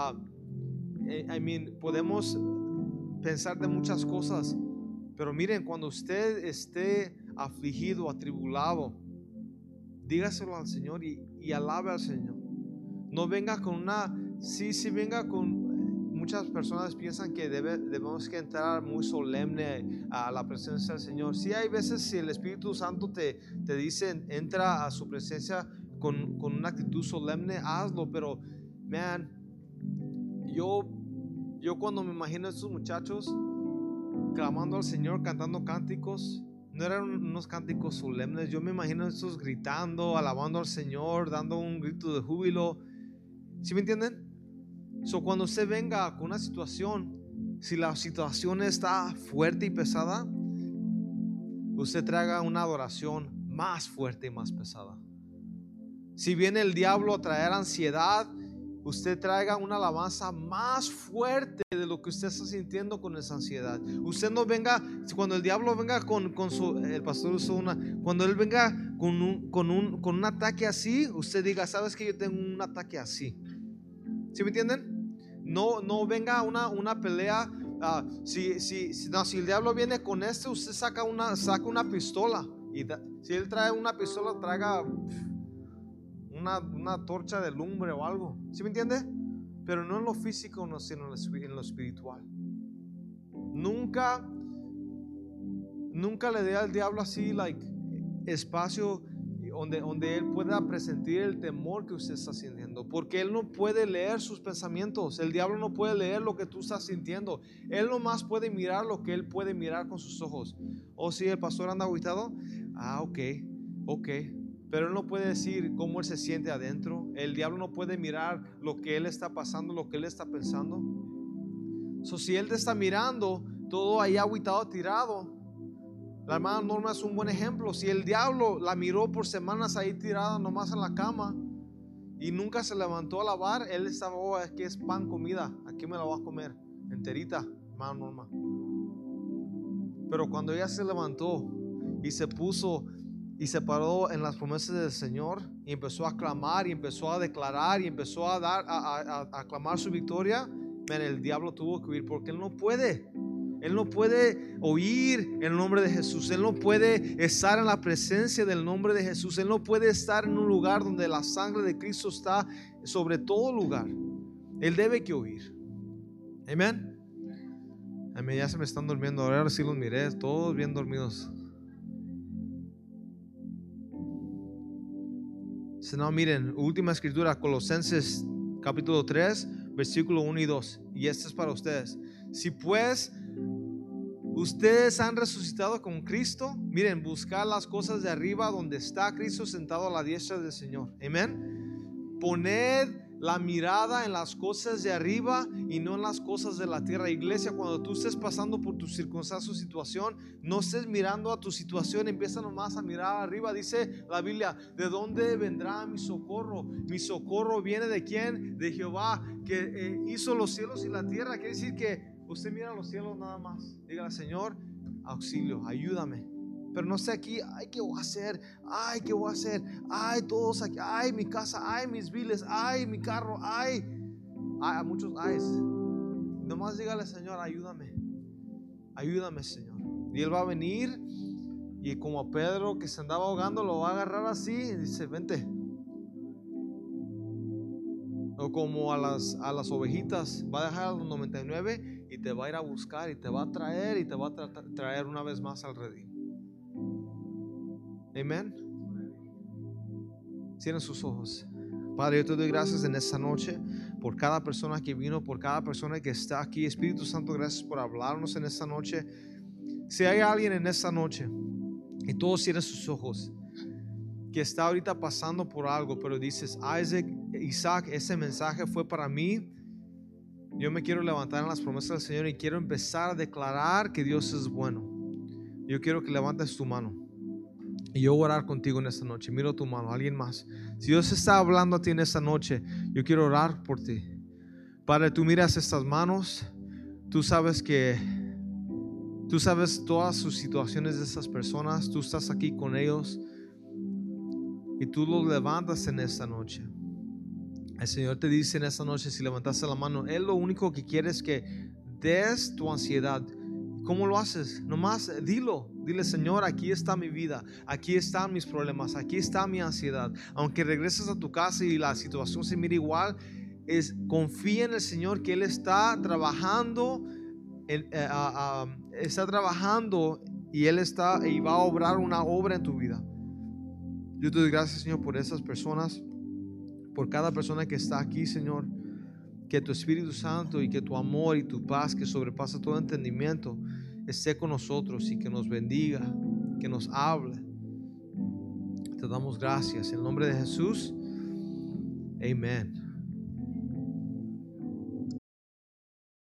Podemos pensar de muchas cosas, pero miren, cuando usted esté afligido, atribulado, dígaselo al Señor y alabe al Señor. No venga con venga con. Muchas personas piensan que debemos que entrar muy solemne a la presencia del Señor. Sí, hay veces si el Espíritu Santo te dice entra a su presencia con una actitud solemne, hazlo. Pero man, yo cuando me imagino a estos muchachos clamando al Señor, cantando cánticos, no eran unos cánticos solemnes. Yo me imagino a estos gritando, alabando al Señor, dando un grito de júbilo. ¿Sí me entienden? Cuando usted venga con una situación, si la situación está fuerte y pesada, usted traiga una adoración más fuerte y más pesada. Si viene el diablo a traer ansiedad, usted traiga una alabanza más fuerte de lo que usted está sintiendo con esa ansiedad. Usted no venga, cuando el diablo venga el pastor usó cuando él venga con un ataque así, usted diga, sabes que yo tengo un ataque así. ¿Sí me entienden? No venga una pelea. Si el diablo viene con usted saca una pistola. Y si él trae una pistola, traiga una torcha de lumbre o algo. ¿Sí me entiende? Pero no en lo físico, sino en lo espiritual. Nunca le dé al diablo así espacio donde él pueda presentir el temor que usted está sintiendo, porque él no puede leer sus pensamientos. El diablo no puede leer lo que tú estás sintiendo. Él nomás puede mirar lo que él puede mirar con sus ojos. Si el pastor anda agüitado, ok, pero él no puede decir cómo él se siente adentro. El diablo no puede mirar lo que él está pasando, lo que él está pensando. Si él te está mirando todo ahí agüitado, tirado, la hermana Norma es un buen ejemplo. Si el diablo la miró por semanas ahí tirada nomás en la cama y nunca se levantó a lavar, él estaba, aquí es pan, comida, aquí me la voy a comer enterita, hermana Norma. Pero cuando ella se levantó y se puso y se paró en las promesas del Señor y empezó a clamar y empezó a declarar y empezó a clamar su victoria, el diablo tuvo que huir, porque él no puede. Él no puede oír el nombre de Jesús. Él no puede estar en la presencia del nombre de Jesús. Él no puede estar en un lugar donde la sangre de Cristo está sobre todo lugar. Él debe que oír. Amén. Amén. Ya se me están durmiendo. Ahora sí los miré, todos bien dormidos. No, miren, última escritura, Colosenses capítulo 3, versículo 1 y 2. Y esto es para ustedes. Si pues ustedes han resucitado con Cristo, miren, buscar las cosas de arriba donde está Cristo sentado a la diestra del Señor. Amén. Poned la mirada en las cosas de arriba y no en las cosas de la tierra. Iglesia, cuando tú estés pasando por tu circunstancia o situación, no estés mirando a tu situación, empieza nomás a mirar arriba. Dice la Biblia, ¿de dónde vendrá mi socorro? Mi socorro viene ¿de quién? De Jehová, que hizo los cielos y la tierra. Quiere decir que usted mira los cielos nada más. Dígale, Señor, auxilio, ayúdame. Pero no sé aquí, ay, ¿qué voy a hacer? Ay, ¿qué voy a hacer? Ay, todos aquí, ay, mi casa, ay, mis biles, ay, mi carro, ay, a muchos ayes. Nomás dígale, Señor, ayúdame, Señor. Y Él va a venir y como a Pedro que se andaba ahogando, lo va a agarrar así y dice, vente. O como a las ovejitas, va a dejar a los 99 y te va a ir a buscar y te va a traer y te va a traer una vez más al redil. Amén. Cierren sus ojos. Padre, yo te doy gracias en esta noche por cada persona que vino, por cada persona que está aquí. Espíritu Santo, gracias por hablarnos en esta noche. Si hay alguien en esta noche y todos cierren sus ojos, que está ahorita pasando por algo, pero dices, Isaac, ese mensaje fue para mí. Yo me quiero levantar en las promesas del Señor y quiero empezar a declarar que Dios es bueno. Yo quiero que levantes tu mano. Y yo voy a orar contigo en esta noche. Miro tu mano, alguien más. Si Dios está hablando a ti en esta noche, yo quiero orar por ti. Padre, tú miras estas manos. Tú sabes todas sus situaciones de esas personas. Tú estás aquí con ellos. Y tú los levantas en esta noche. El Señor te dice en esta noche, si levantaste la mano, Él lo único que quiere es que des tu ansiedad. ¿Cómo lo haces? Nomás dilo. Dile, Señor, aquí está mi vida, aquí están mis problemas, aquí está mi ansiedad. Aunque regreses a tu casa y la situación se mire igual, confía en el Señor que Él está trabajando, y Él va a obrar una obra en tu vida. Yo te doy gracias, Señor, por esas personas, por cada persona que está aquí, Señor. Que tu Espíritu Santo y que tu amor y tu paz que sobrepasa todo entendimiento esté con nosotros y que nos bendiga, que nos hable. Te damos gracias en el nombre de Jesús. Amén.